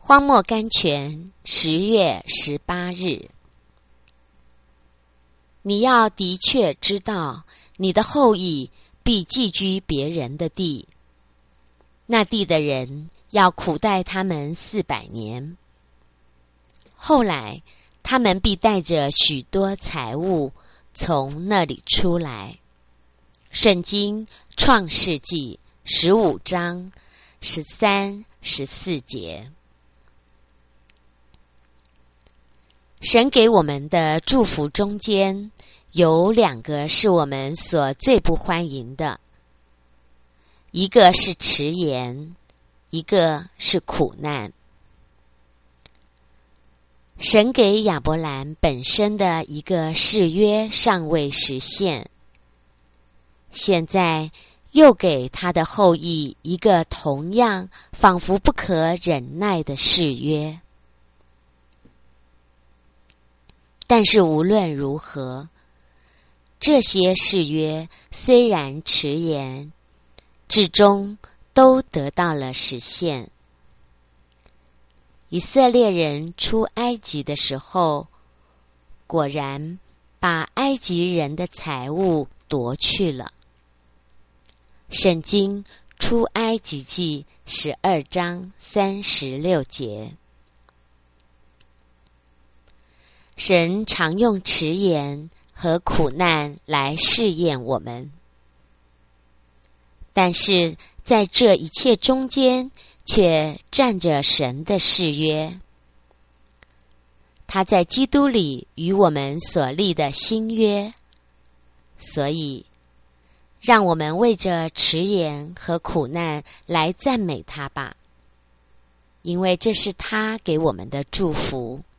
荒漠甘泉10月18日。你要的确知道，你的后裔必寄居别人的地，那地的人要苦待他们400年。后来，他们必带着许多财物从那里出来。圣经创世纪15章13、14节。神给我们的祝福中间，有2个是我们所最不欢迎的，一个是迟延，一个是苦难。神给亚伯兰本身的一个誓约尚未实现，现在又给他的后裔一个同样仿佛不可忍耐的誓约。但是无论如何，这些誓约虽然迟延，至终都得到了实现。以色列人出埃及的时候，果然把埃及人的财物夺去了。圣经出埃及记12章36节。神常用迟延和苦难来试验我们，但是在这一切中间却站着神的誓约，他在基督里与我们所立的新约。所以让我们为着迟延和苦难来赞美他吧，因为这是他给我们的祝福。